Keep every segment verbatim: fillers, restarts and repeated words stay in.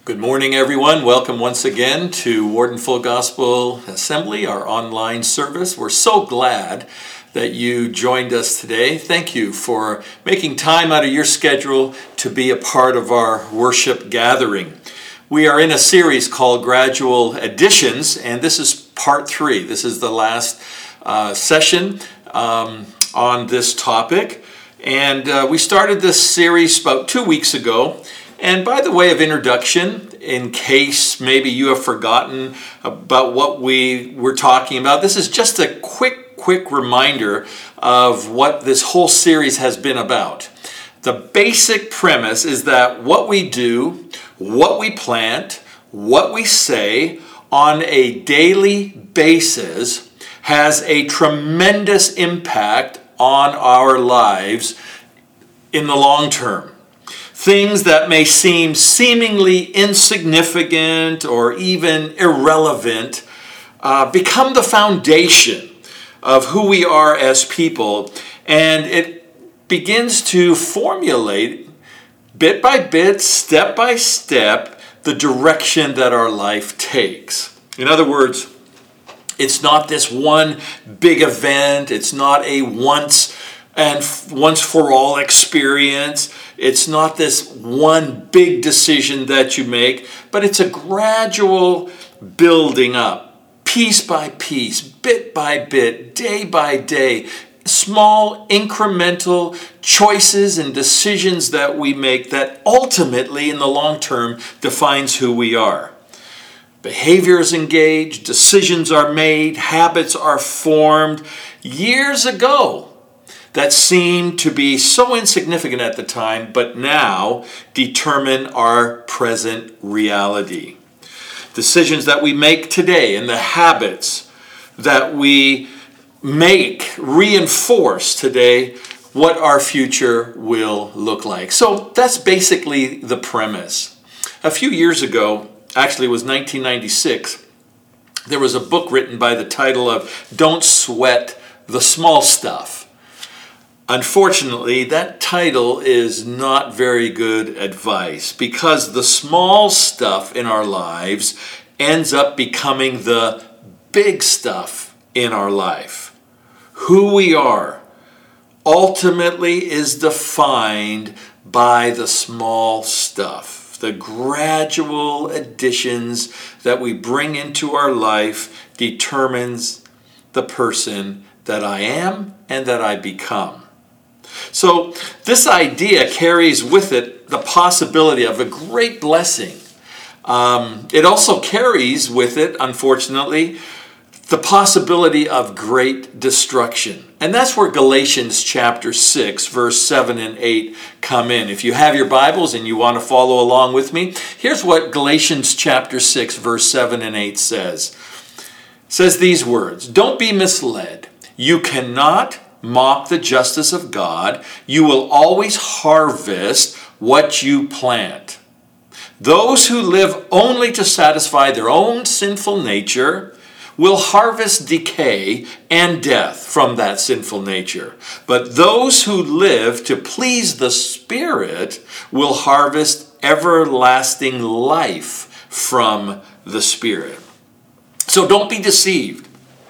Good morning, everyone. Welcome once again to Warden Full Gospel Assembly, our online service. We're so glad that you joined us today. Thank you for making time out of your schedule to be a part of our worship gathering. We are in a series called Gradual Additions, and this is part three. This is the last uh, session um, on this topic. And uh, we started this series about two weeks ago. And by the way of introduction, in case maybe you have forgotten about what we were talking about, this is just a quick, quick reminder of what this whole series has been about. The basic premise is that what we do, what we plant, what we say on a daily basis has a tremendous impact on our lives in the long term. Things that may seem seemingly insignificant or even irrelevant uh, become the foundation of who we are as people, and it begins to formulate bit by bit, step by step, the direction that our life takes. In other words, it's not this one big event, it's not a once and once for all experience. It's not this one big decision that you make, but it's a gradual building up, piece by piece, bit by bit, day by day, small incremental choices and decisions that we make that ultimately in the long term defines who we are. Behavior is engaged, decisions are made, habits are formed years ago that seemed to be so insignificant at the time, but now determine our present reality. Decisions that we make today and the habits that we make reinforce today what our future will look like. So that's basically the premise. A few years ago, actually it was nineteen ninety-six, there was a book written by the title of Don't Sweat the Small Stuff. Unfortunately, that title is not very good advice because the small stuff in our lives ends up becoming the big stuff in our life. Who we are ultimately is defined by the small stuff, the gradual additions that we bring into our life determines the person that I am and that I become. So this idea carries with it the possibility of a great blessing. Um, it also carries with it, unfortunately, the possibility of great destruction. And that's where Galatians chapter six, verse seven and eight come in. If you have your Bibles and you want to follow along with me, here's what Galatians chapter six, verse seven and eight says. It says these words, "Don't be misled. You cannot mock the justice of God. You will always harvest what you plant. Those who live only to satisfy their own sinful nature will harvest decay and death from that sinful nature. But those who live to please the Spirit will harvest everlasting life from the Spirit." So don't be deceived.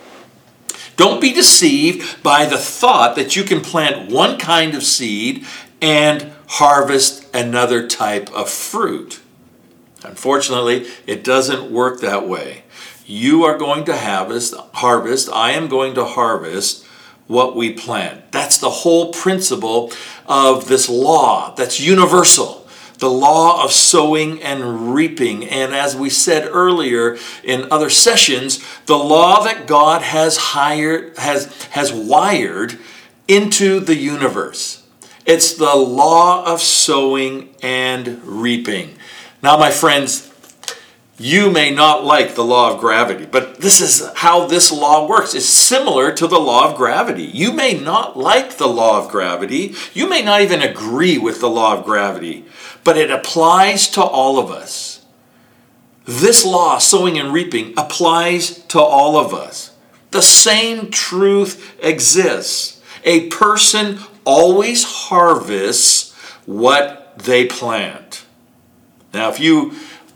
Don't be deceived by the thought that you can plant one kind of seed and harvest another type of fruit. Unfortunately, it doesn't work that way. You are going to harvest, harvest, I am going to harvest what we plant. That's the whole principle of this law that's universal. The law of sowing and reaping. And as we said earlier in other sessions, the law that God has hired, has, has wired into the universe. It's the law of sowing and reaping. Now, my friends, you may not like the law of gravity, but this is how this law works. It's similar to the law of gravity. You may not like the law of gravity. You may not even agree with the law of gravity, but it applies to all of us. This law, sowing and reaping, applies to all of us. The same truth exists. A person always harvests what they plant. Now, if you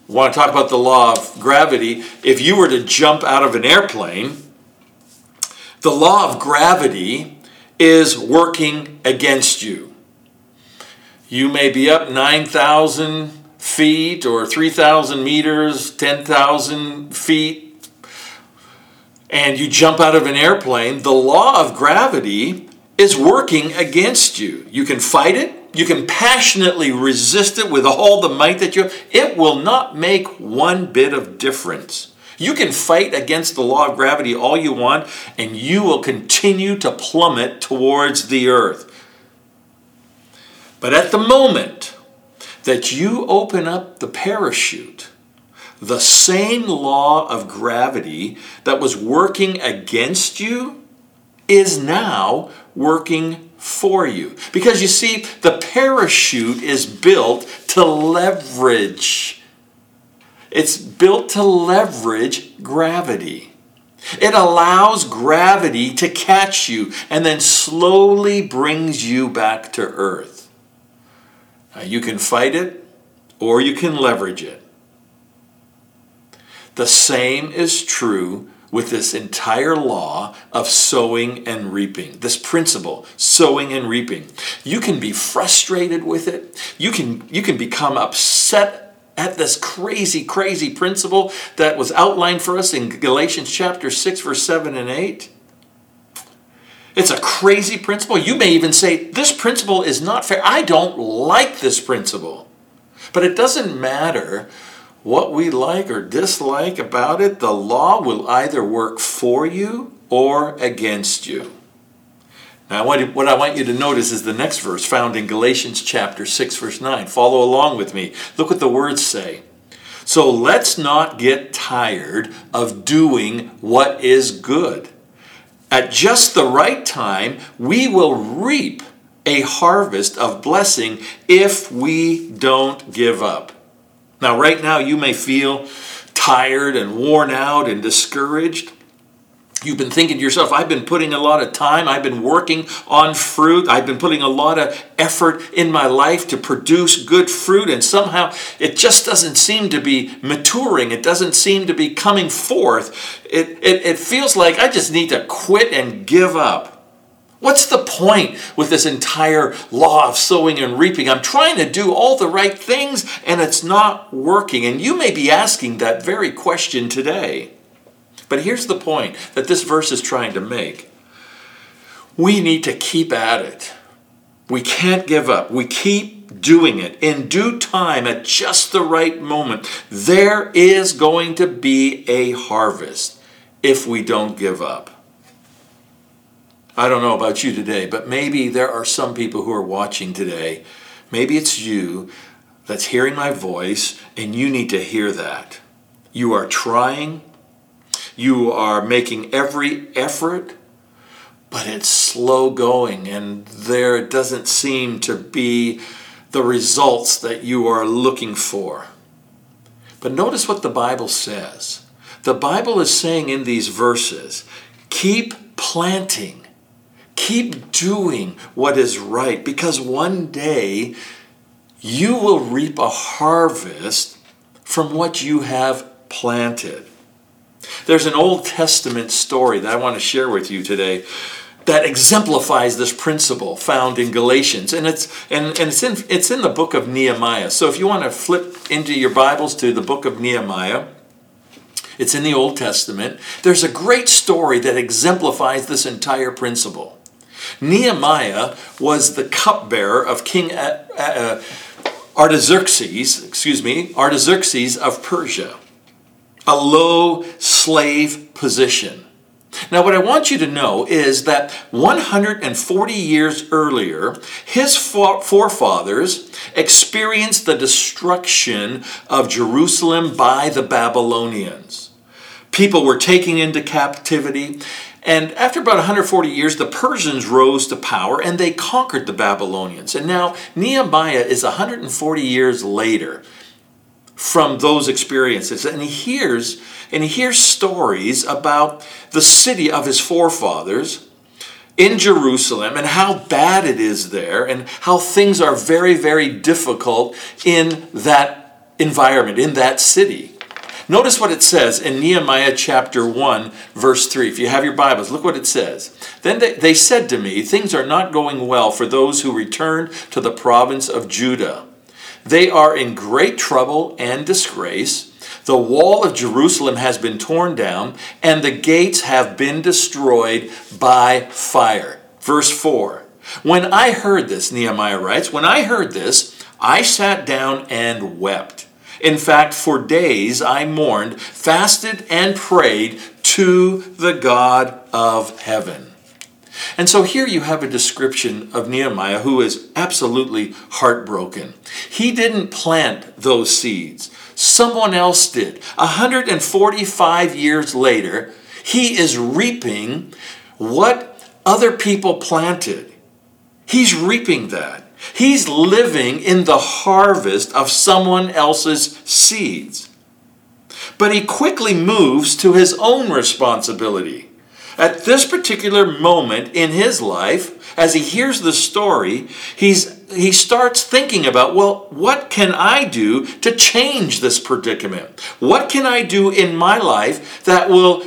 Want to talk about the law of gravity? If you were to jump out of an airplane, the law of gravity is working against you. You may be up nine thousand feet or three thousand meters, ten thousand feet, and you jump out of an airplane. The law of gravity is working against you. You can fight it. You can passionately resist it with all the might that you have. It will not make one bit of difference. You can fight against the law of gravity all you want, and you will continue to plummet towards the earth. But at the moment that you open up the parachute, the same law of gravity that was working against you is now working for you. Because you see, the parachute is built to leverage. It's built to leverage gravity. It allows gravity to catch you and then slowly brings you back to earth. Now, you can fight it or you can leverage it. The same is true with this entire law of sowing and reaping. This principle, sowing and reaping. You can be frustrated with it. You can, you can become upset at this crazy, crazy principle that was outlined for us in Galatians chapter six, verse seven and eight. It's a crazy principle. You may even say, this principle is not fair. I don't like this principle. But it doesn't matter what we like or dislike about it. The law will either work for you or against you. Now, what I want you to notice is the next verse found in Galatians chapter six, verse nine. Follow along with me. Look what the words say. So let's not get tired of doing what is good. At just the right time, we will reap a harvest of blessing if we don't give up. Now, right now, you may feel tired and worn out and discouraged. You've been thinking to yourself, I've been putting a lot of time. I've been working on fruit. I've been putting a lot of effort in my life to produce good fruit. And somehow it just doesn't seem to be maturing. It doesn't seem to be coming forth. It, it, it feels like I just need to quit and give up. What's the point with this entire law of sowing and reaping? I'm trying to do all the right things and it's not working. And you may be asking that very question today. But here's the point that this verse is trying to make. We need to keep at it. We can't give up. We keep doing it. In due time, at just the right moment, there is going to be a harvest if we don't give up. I don't know about you today, but maybe there are some people who are watching today. Maybe it's you that's hearing my voice, and you need to hear that. You are trying. You are making every effort, but it's slow going, and there doesn't seem to be the results that you are looking for. But notice what the Bible says. The Bible is saying in these verses, keep planting. Keep doing what is right, because one day you will reap a harvest from what you have planted. There's an Old Testament story that I want to share with you today that exemplifies this principle found in Galatians, and it's and, and it's in it's in the book of Nehemiah. So if you want to flip into your Bibles to the book of Nehemiah, it's in the Old Testament. There's a great story that exemplifies this entire principle. Nehemiah was the cupbearer of King Artaxerxes, excuse me, Artaxerxes of Persia, a low slave position. Now, what I want you to know is that one hundred forty years earlier, his forefathers experienced the destruction of Jerusalem by the Babylonians. People were taken into captivity. And after about one hundred forty years, the Persians rose to power and they conquered the Babylonians. And now Nehemiah is one hundred forty years later from those experiences. And he hears, and he hears stories about the city of his forefathers in Jerusalem and how bad it is there and how things are very, very difficult in that environment, in that city. Notice what it says in Nehemiah chapter one, verse three. If you have your Bibles, look what it says. Then they, they said to me, things are not going well for those who returned to the province of Judah. They are in great trouble and disgrace. The wall of Jerusalem has been torn down, and the gates have been destroyed by fire. Verse four. When I heard this, Nehemiah writes, when I heard this, I sat down and wept. In fact, for days I mourned, fasted, and prayed to the God of heaven. And so here you have a description of Nehemiah who is absolutely heartbroken. He didn't plant those seeds. Someone else did. one hundred forty-five years later, he is reaping what other people planted. He's reaping that. He's living in the harvest of someone else's seeds. But he quickly moves to his own responsibility. At this particular moment in his life, as he hears the story, he's, he starts thinking about, well, what can I do to change this predicament? What can I do in my life that will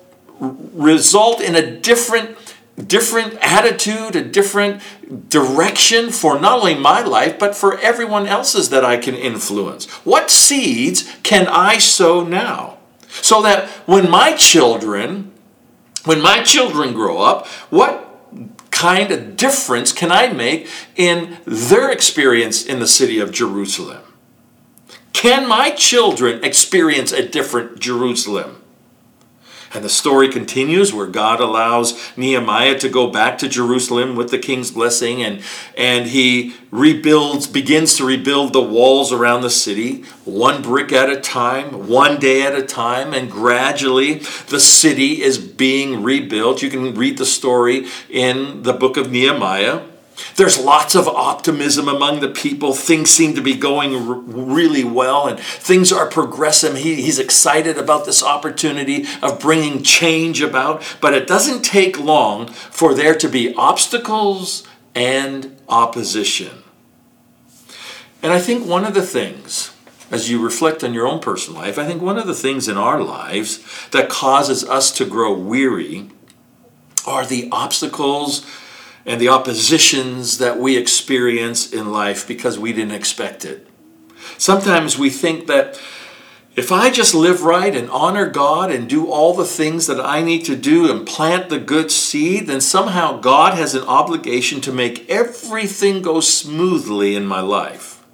result in a different different attitude, a different direction for not only my life, but for everyone else's that I can influence? What seeds can I sow now? So that when my children, when my children grow up, what kind of difference can I make in their experience in the city of Jerusalem? Can my children experience a different Jerusalem? And the story continues where God allows Nehemiah to go back to Jerusalem with the king's blessing, and, and he rebuilds, begins to rebuild the walls around the city, one brick at a time, one day at a time, and gradually the city is being rebuilt. You can read the story in the book of Nehemiah. There's lots of optimism among the people. Things seem to be going r- really well, and things are progressing. He, he's excited about this opportunity of bringing change about, but it doesn't take long for there to be obstacles and opposition. And I think one of the things, as you reflect on your own personal life, I think one of the things in our lives that causes us to grow weary are the obstacles and the oppositions that we experience in life because we didn't expect it. Sometimes we think that if I just live right and honor God and do all the things that I need to do and plant the good seed, then somehow God has an obligation to make everything go smoothly in my life.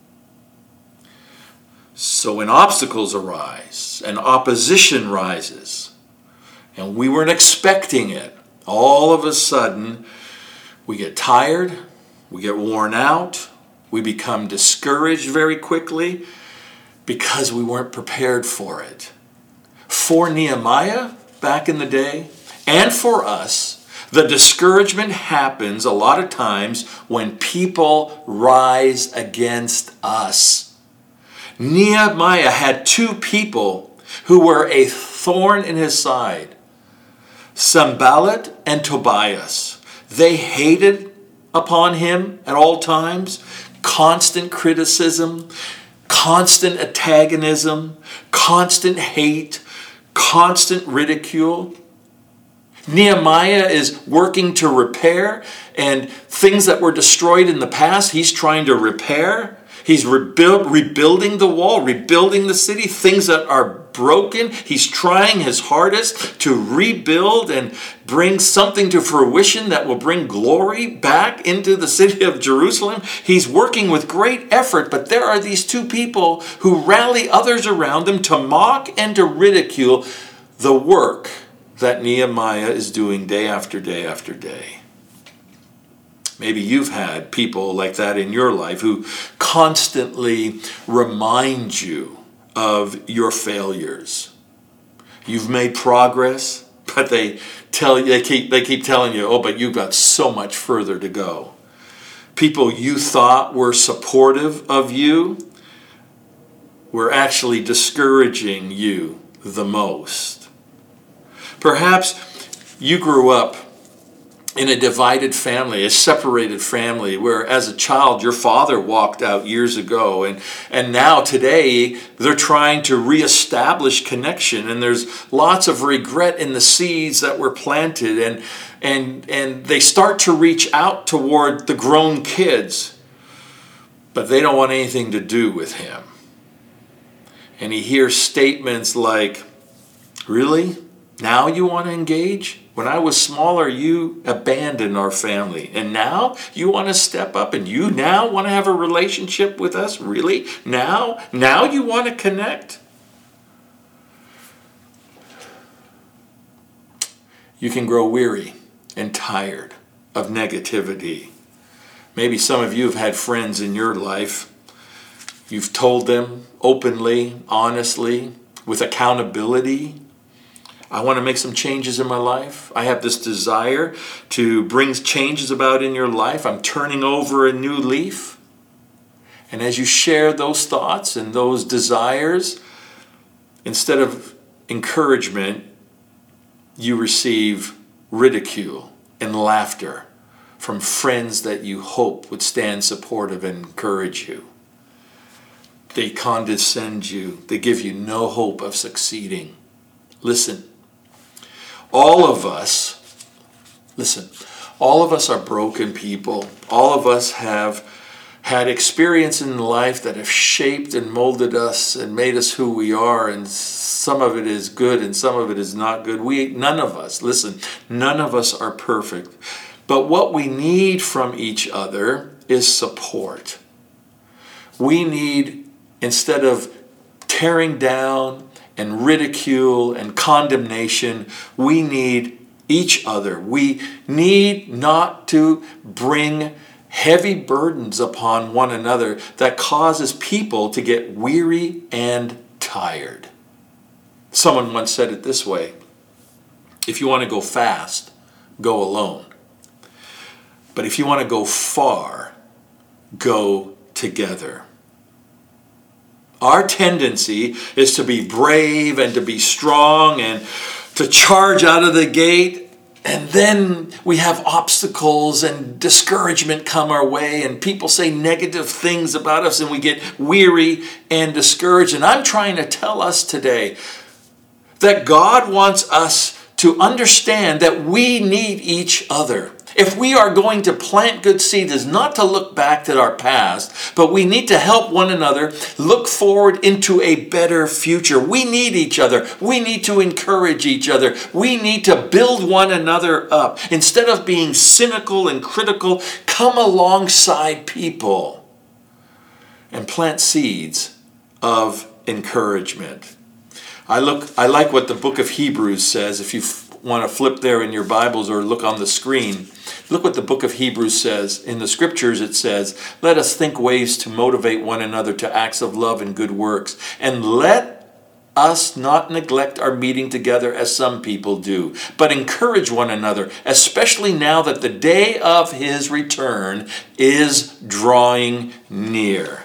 So when obstacles arise and opposition rises, and we weren't expecting it, all of a sudden, we get tired, we get worn out, we become discouraged very quickly because we weren't prepared for it. For Nehemiah back in the day, and for us, the discouragement happens a lot of times when people rise against us. Nehemiah had two people who were a thorn in his side, Sanballat and Tobias. They hated upon him at all times, constant criticism, constant antagonism, constant hate, constant ridicule. Nehemiah is working to repair, and things that were destroyed in the past, he's trying to repair. He's rebuild, rebuilding the wall, rebuilding the city, things that are broken. He's trying his hardest to rebuild and bring something to fruition that will bring glory back into the city of Jerusalem. He's working with great effort, but there are these two people who rally others around them to mock and to ridicule the work that Nehemiah is doing day after day after day. Maybe you've had people like that in your life who constantly remind you of your failures. You've made progress, but they tell you, they keep they keep telling you, oh, but you've got so much further to go. People you thought were supportive of you were actually discouraging you the most. Perhaps you grew up in a divided family, a separated family, where as a child your father walked out years ago, and, and now today they're trying to reestablish connection, and there's lots of regret in the seeds that were planted, and, and, and they start to reach out toward the grown kids, but they don't want anything to do with him. And he hears statements like, "Really? Now you want to engage? When I was smaller, you abandoned our family. And now you want to step up and you now want to have a relationship with us? Really? Now? Now you want to connect?" You can grow weary and tired of negativity. Maybe some of you have had friends in your life. You've told them openly, honestly, with accountability, "I want to make some changes in my life. I have this desire to bring changes about in your life. I'm turning over a new leaf." And as you share those thoughts and those desires, instead of encouragement, you receive ridicule and laughter from friends that you hope would stand supportive and encourage you. They condescend you. They give you no hope of succeeding. Listen. All of us, listen, all of us are broken people. All of us have had experience in life that have shaped and molded us and made us who we are, and some of it is good and some of it is not good. We, none of us, listen, none of us are perfect. But what we need from each other is support. We need, instead of tearing down and ridicule and condemnation, we need each other. We need not to bring heavy burdens upon one another that causes people to get weary and tired. Someone once said it this way: if you want to go fast, go alone. But if you want to go far, go together. Our tendency is to be brave and to be strong and to charge out of the gate. And then we have obstacles and discouragement come our way, and people say negative things about us, and we get weary and discouraged. And I'm trying to tell us today that God wants us to understand that we need each other. If we are going to plant good seeds, is not to look back to our past, but we need to help one another look forward into a better future. We need each other. We need to encourage each other. We need to build one another up. Instead of being cynical and critical, come alongside people and plant seeds of encouragement. I look. I like what the book of Hebrews says. If you want to flip there in your Bibles or look on the screen, look what the book of Hebrews says. In the scriptures it says, "Let us think ways to motivate one another to acts of love and good works. And let us not neglect our meeting together as some people do, but encourage one another, especially now that the day of his return is drawing near."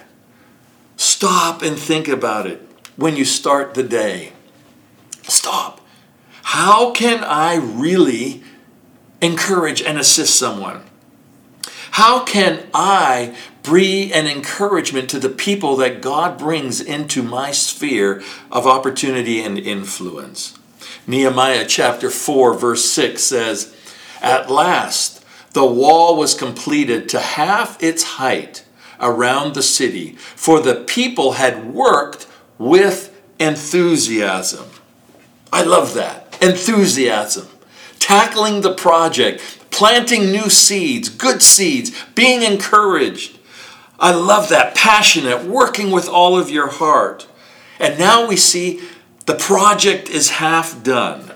Stop and think about it when you start the day. Stop. How can I really encourage and assist someone? How can I be an encouragement to the people that God brings into my sphere of opportunity and influence? Nehemiah chapter four verse six says, "At last the wall was completed to half its height around the city, for the people had worked with enthusiasm." I love that. Enthusiasm. Tackling the project, planting new seeds, good seeds, being encouraged. I love that. Passionate, working with all of your heart. And now we see the project is half done.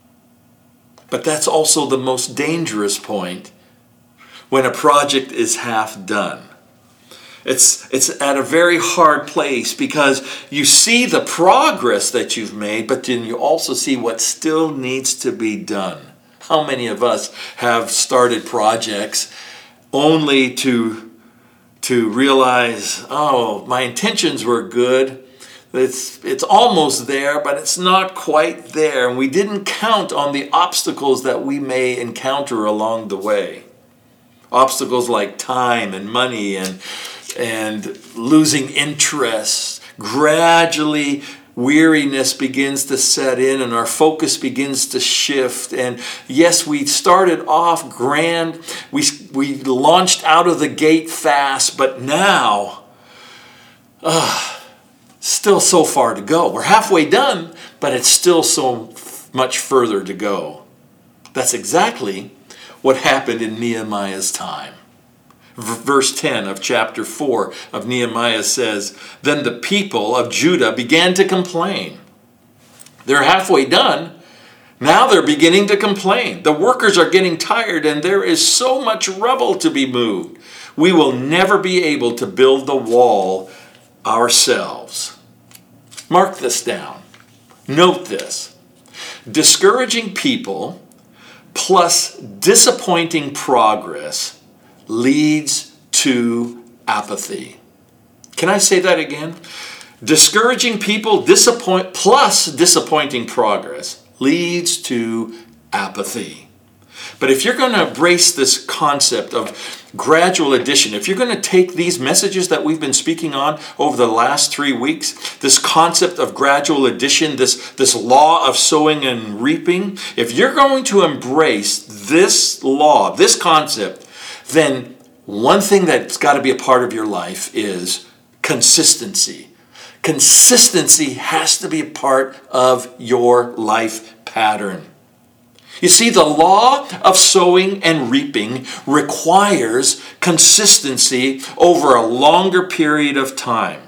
But that's also the most dangerous point when a project is half done. It's, it's at a very hard place because you see the progress that you've made, but then you also see what still needs to be done. How many of us have started projects only to, to realize, oh, my intentions were good. It's, it's almost there, but it's not quite there. And we didn't count on the obstacles that we may encounter along the way. Obstacles like time and money and, and losing interest. Gradually, weariness begins to set in and our focus begins to shift. And yes, we started off grand. We, we launched out of the gate fast, but now, uh, still so far to go. We're halfway done, but it's still so much further to go. That's exactly what happened in Nehemiah's time. Verse ten of chapter four of Nehemiah says, "Then the people of Judah began to complain." They're halfway done. Now they're beginning to complain. The workers are getting tired and there is so much rubble to be moved. We will never be able to build the wall ourselves. Mark this down. Note this. Discouraging people plus disappointing progress leads to apathy. Can I say that again? Discouraging people disappoint plus disappointing progress leads to apathy. But if you're going to embrace this concept of gradual addition, if you're going to take these messages that we've been speaking on over the last three weeks, this concept of gradual addition, this, this law of sowing and reaping, if you're going to embrace this law, this concept, then one thing that's got to be a part of your life is consistency. Consistency has to be a part of your life pattern. You see, the law of sowing and reaping requires consistency over a longer period of time.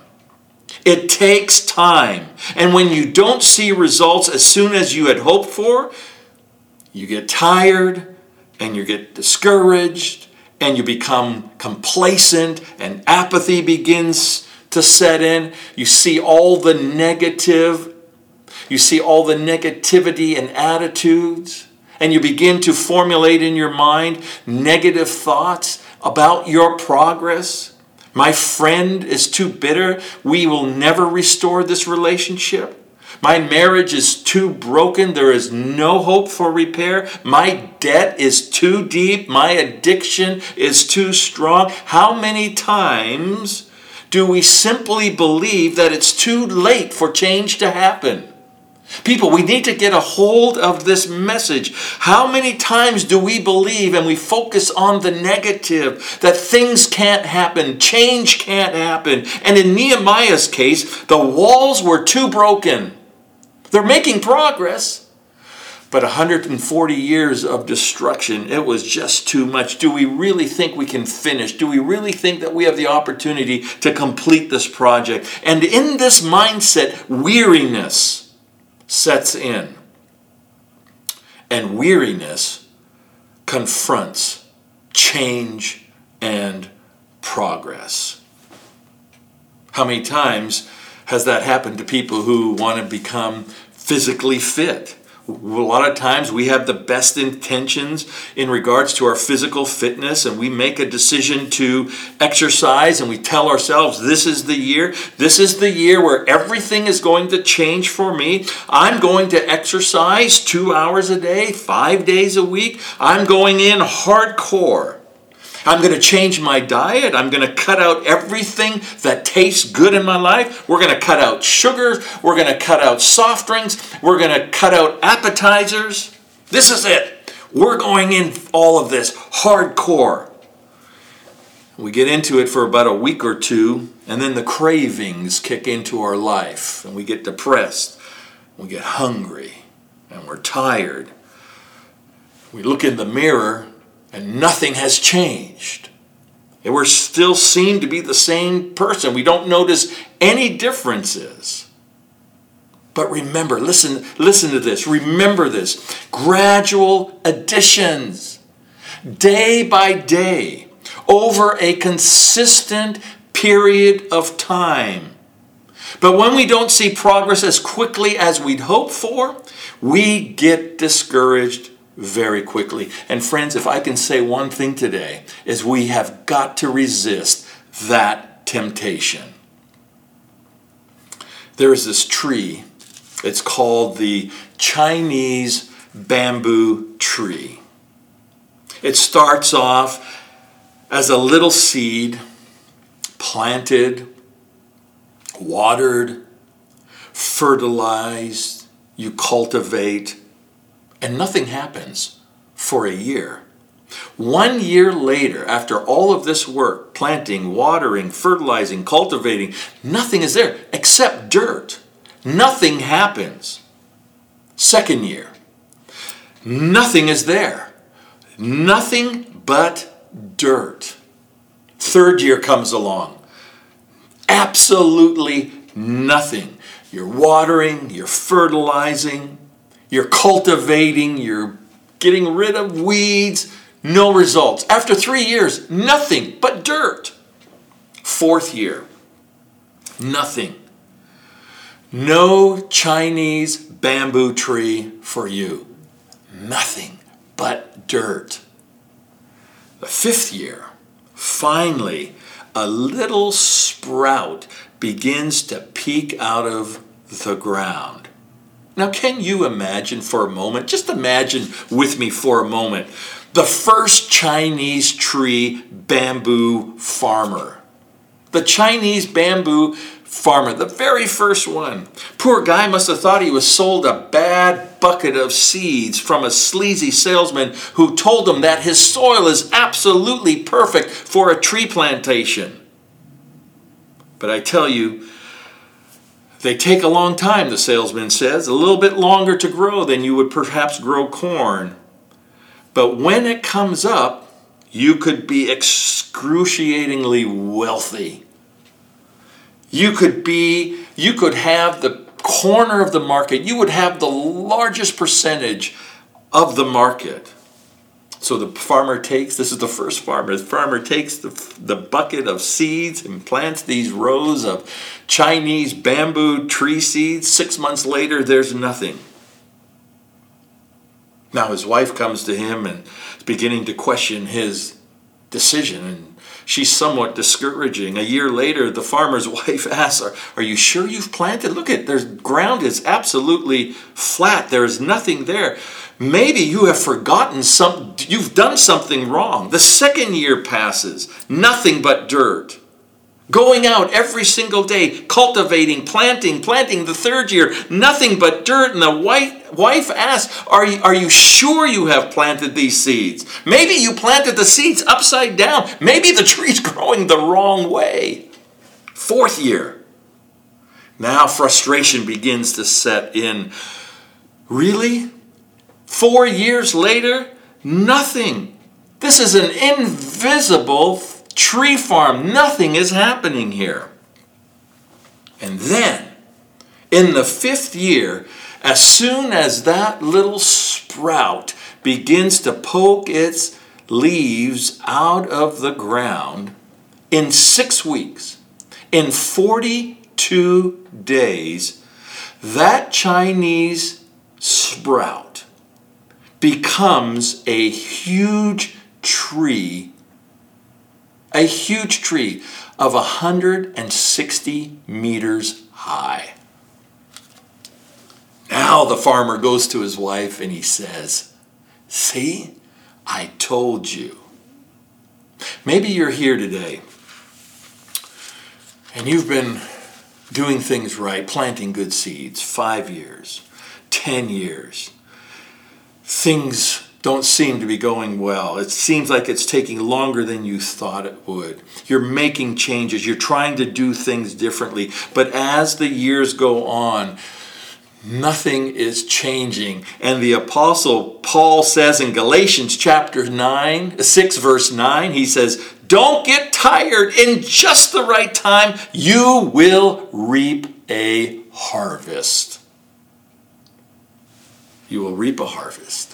It takes time. And when you don't see results as soon as you had hoped for, you get tired and you get discouraged and you become complacent and apathy begins to set in. You see all the negative, you see all the negativity and attitudes. And you begin to formulate in your mind negative thoughts about your progress. My friend is too bitter. We will never restore this relationship. My marriage is too broken. There is no hope for repair. My debt is too deep. My addiction is too strong. How many times do we simply believe that it's too late for change to happen? People, we need to get a hold of this message. How many times do we believe and we focus on the negative, that things can't happen, change can't happen? And in Nehemiah's case, the walls were too broken. They're making progress, but one hundred forty years of destruction, it was just too much. Do we really think we can finish? Do we really think that we have the opportunity to complete this project? And in this mindset, weariness sets in. And weariness confronts change and progress. How many times has that happened to people who want to become physically fit? A lot of times we have the best intentions in regards to our physical fitness, and we make a decision to exercise, and we tell ourselves, this is the year. This is the year where everything is going to change for me. I'm going to exercise two hours a day, five days a week. I'm going in hardcore. I'm going to change my diet. I'm going to cut out everything that tastes good in my life. We're going to cut out sugars. We're going to cut out soft drinks. We're going to cut out appetizers. This is it. We're going in all of this hardcore. We get into it for about a week or two, and then the cravings kick into our life, and we get depressed. We get hungry, and we're tired. We look in the mirror, and nothing has changed. And we're still seen to be the same person. We don't notice any differences. But remember, listen, listen to this. Remember this. Gradual additions. Day by day. Over a consistent period of time. But when we don't see progress as quickly as we'd hoped for, we get discouraged very quickly. And friends, if I can say one thing today, is we have got to resist that temptation. there is this tree. It's called the Chinese bamboo tree. It starts off as a little seed, planted, watered, fertilized, you cultivate, and nothing happens for a year. One year later, after all of this work, planting, watering, fertilizing, cultivating, nothing is there except dirt. Nothing happens. Second year, nothing is there. Nothing but dirt. Third year comes along. Absolutely nothing. You're watering, you're fertilizing, you're cultivating, you're getting rid of weeds. No results. After three years, nothing but dirt. Fourth year, nothing. No Chinese bamboo tree for you. Nothing but dirt. The fifth year, finally, a little sprout begins to peek out of the ground. Now, can you imagine for a moment, just imagine with me for a moment, the first Chinese tree bamboo farmer. The Chinese bamboo farmer, the very first one. Poor guy must have thought he was sold a bad bucket of seeds from a sleazy salesman who told him that his soil is absolutely perfect for a tree plantation. But I tell you, they take a long time, the salesman says, a little bit longer to grow than you would perhaps grow corn. But when it comes up, you could be excruciatingly wealthy. You could be, you could have the corner of the market. You would have the largest percentage of the market. So the farmer takes, this is the first farmer, the farmer takes the, the bucket of seeds and plants these rows of Chinese bamboo tree seeds. Six months later, there's nothing. Now his wife comes to him and is beginning to question his decision, and she's somewhat discouraging. A year later, the farmer's wife asks, are, are you sure you've planted? Look at, the ground is absolutely flat. There is nothing there. Maybe you have forgotten some, you've done something wrong. The second year passes, nothing but dirt. Going out every single day, cultivating, planting, planting. The third year, nothing but dirt. And the wife, wife asks, are you, are you sure you have planted these seeds? Maybe you planted the seeds upside down. Maybe the tree's growing the wrong way. Fourth year. Now frustration begins to set in. Really? Four years later, nothing. This is an invisible tree farm. Nothing is happening here. And then, in the fifth year, as soon as that little sprout begins to poke its leaves out of the ground, in six weeks, in forty-two days, that Chinese sprout becomes a huge tree, a huge tree of one hundred sixty meters high. Now the farmer goes to his wife and he says, see, I told you. Maybe you're here today and you've been doing things right, planting good seeds, five years, ten years. Things don't seem to be going well. It seems like it's taking longer than you thought it would. You're making changes. You're trying to do things differently. But as the years go on, nothing is changing. And the Apostle Paul says in Galatians chapter nine, six verse nine, he says, don't get tired. In just the right time, you will reap a harvest. You will reap a harvest.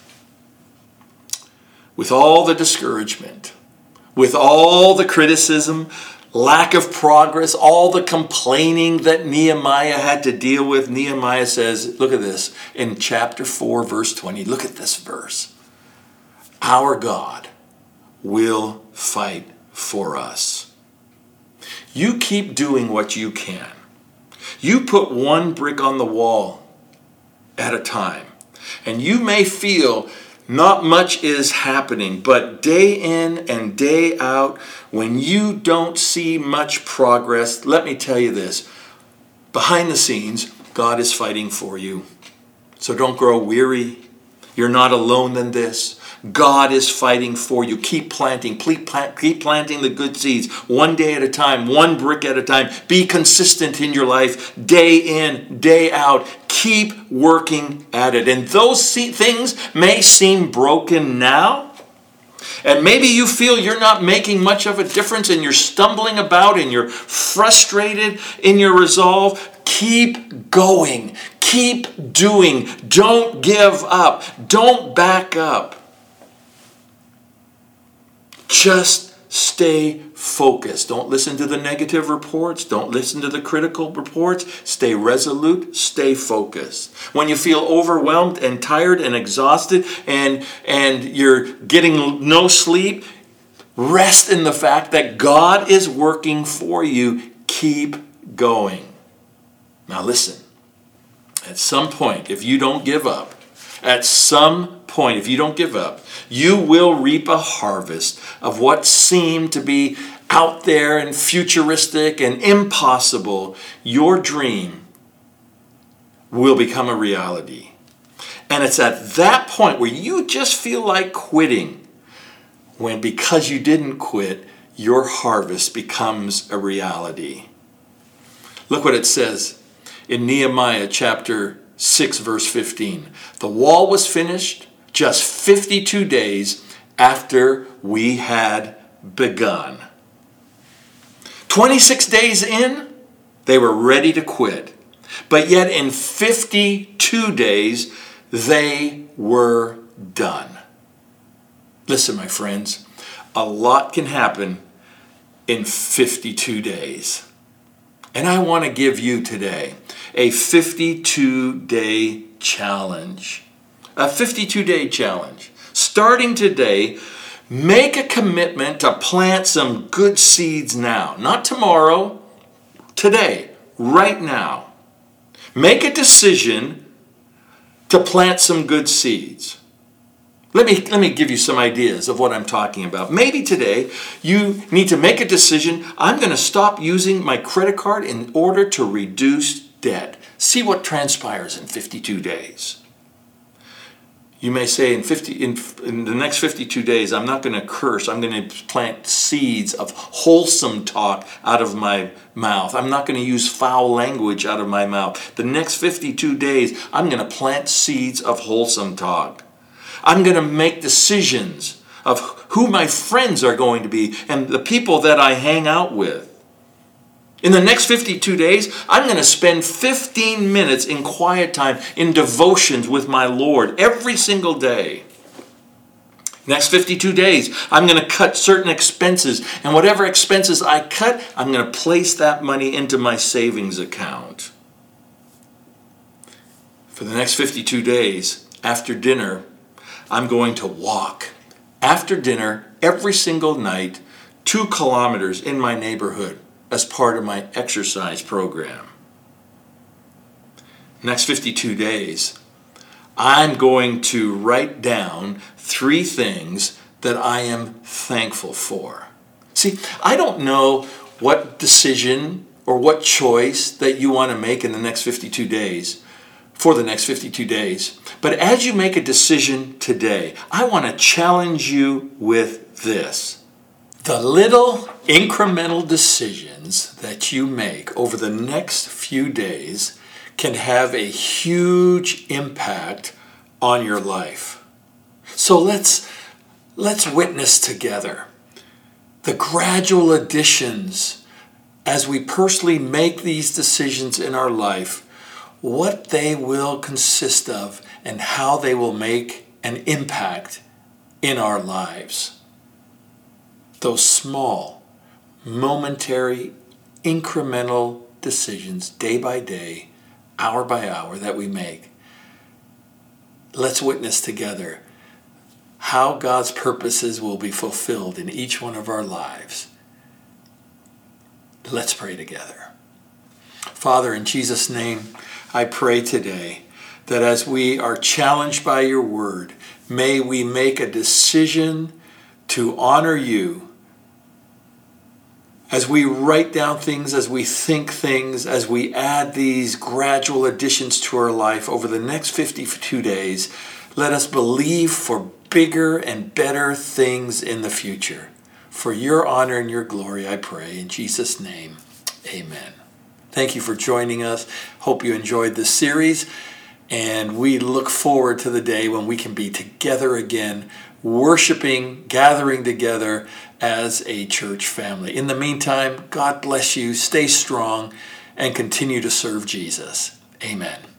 With all the discouragement, with all the criticism, lack of progress, all the complaining that Nehemiah had to deal with, Nehemiah says, look at this, in chapter four, verse twenty, look at this verse. Our God will fight for us. You keep doing what you can. You put one brick on the wall at a time. And you may feel not much is happening, but day in and day out, when you don't see much progress, let me tell you this. Behind the scenes, God is fighting for you. So don't grow weary. You're not alone in this. God is fighting for you. Keep planting. Keep planting the good seeds one day at a time, one brick at a time. Be consistent in your life day in, day out. Keep working at it. And those things may seem broken now. And maybe you feel you're not making much of a difference and you're stumbling about and you're frustrated in your resolve. Keep going. Keep doing. Don't give up. Don't back up. Just stay focused. Don't listen to the negative reports. Don't listen to the critical reports. Stay resolute. Stay focused. When you feel overwhelmed and tired and exhausted and, and you're getting no sleep, rest in the fact that God is working for you. Keep going. Now listen. At some point, if you don't give up, at some point, if you don't give up, you will reap a harvest of what seemed to be out there and futuristic and impossible. Your dream will become a reality. And it's at that point where you just feel like quitting, when because you didn't quit, your harvest becomes a reality. Look what it says in Nehemiah chapter six, verse fifteen. The wall was finished just fifty-two days after we had begun. twenty-six days in, they were ready to quit. But yet in fifty-two days, they were done. Listen, my friends, a lot can happen in fifty-two days. And I want to give you today a fifty-two day challenge. A fifty-two day challenge. Starting today, make a commitment to plant some good seeds now. Not tomorrow, today, right now. Make a decision to plant some good seeds. Let me, let me give you some ideas of what I'm talking about. Maybe today you need to make a decision. I'm going to stop using my credit card in order to reduce debt. See what transpires in fifty-two days. You may say in, fifty, in, in the next fifty-two days, I'm not going to curse. I'm going to plant seeds of wholesome talk out of my mouth. I'm not going to use foul language out of my mouth. The next fifty-two days, I'm going to plant seeds of wholesome talk. I'm going to make decisions of who my friends are going to be and the people that I hang out with. In the next fifty-two days, I'm going to spend fifteen minutes in quiet time, in devotions with my Lord every single day. Next fifty-two days, I'm going to cut certain expenses. And whatever expenses I cut, I'm going to place that money into my savings account. For the next fifty-two days, after dinner, I'm going to walk after dinner every single night two kilometers in my neighborhood as part of my exercise program. Next fifty-two days, I'm going to write down three things that I am thankful for. See, I don't know what decision or what choice that you want to make in the next fifty-two days. For the next fifty-two days. But as you make a decision today, I want to challenge you with this. The little incremental decisions that you make over the next few days can have a huge impact on your life. So let's, let's witness together the gradual additions as we personally make these decisions in our life, what they will consist of and how they will make an impact in our lives. Those small, momentary, incremental decisions, day by day, hour by hour, that we make. Let's witness together how God's purposes will be fulfilled in each one of our lives. Let's pray together. Father, in Jesus' name, I pray today that as we are challenged by your word, may we make a decision to honor you as we write down things, as we think things, as we add these gradual additions to our life over the next fifty-two days. Let us believe for bigger and better things in the future. For your honor and your glory, I pray. In Jesus' name, amen. Thank you for joining us. Hope you enjoyed this series. And we look forward to the day when we can be together again, worshiping, gathering together as a church family. In the meantime, God bless you. Stay strong and continue to serve Jesus. Amen.